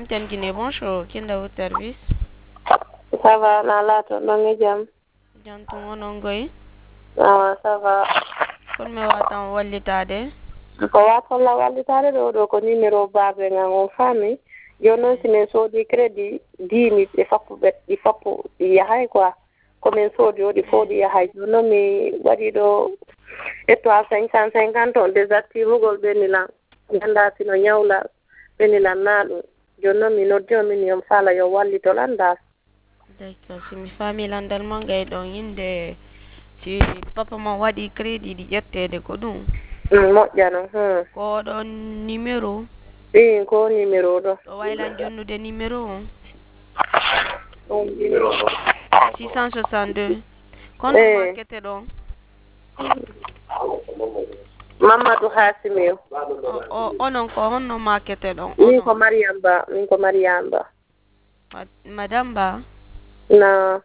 Amten Guinée, bonjour. Kinda au service. Ça va, Nalato, nongi jam. Jantungo nongoy. Ça va. Kon me watan wallitade. Ko waton la wallitade do ko numéro babe ngango fami. Jono sine sodi crédit 10 000 e fappu yahay quoi. Comme sodi o di fodi yahay jono mi wadi do étoile 550 on désactive gol benilan. Ganda sino nyawla benilan nadu. Jono mi noddi o min yom sala yo wallito landa. D'accord, si mi famille landal mangay don yinde si papa ma wadi crédit di jettede ko dum. Moƴƴano. Ko don numéro. Ko numéro do. Do waylan jonnude numéro on. 662. Kono markete don. Mamadou Hassimio. Onon ko honno markete don. Min ko Mariam Ba. Madame Ba. Na.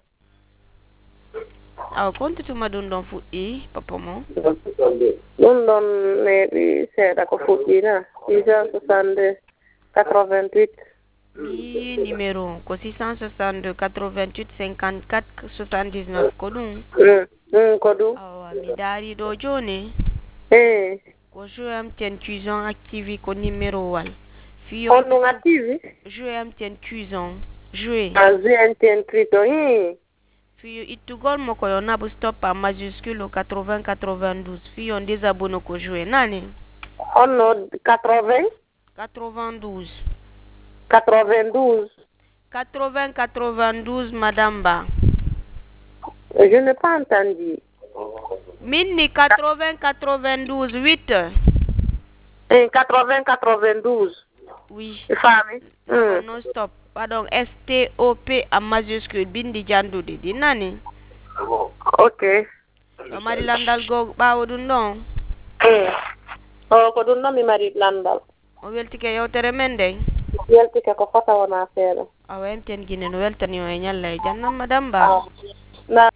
Aw kontituma ɗum ɗon fuɗɗi papa mo ɗum ɗon neeɓi seeɗa ko fuɗɗina 662 88 mi numéro ko 662 88 54 79 ko ɗum ko ɗum awa mi daari ɗo joni ko GMTN cuison activi ko numéro wal fiyo on ɗum activi GMTN cuison joué GMTN cuison fiyo ittugol mo koyo nabu stop en majuscule au 80 92 fiyo désabonné ko joué nani honno 80 92 92 80 92 madame Ba. Je n'ai pas entendu. Mini 80 92 8. 80 92. Oui. Femme. Non stop. Pardon, STOP en majuscule bindi jandude di nani. Ok. No mari landal go bawo dun non. Ko dun non mi mari landal. O weltike yewtere men dey. Weltike ko fota wona feere. Awa MTN Guinée no weltani o e nyalla e jannan madame Ba.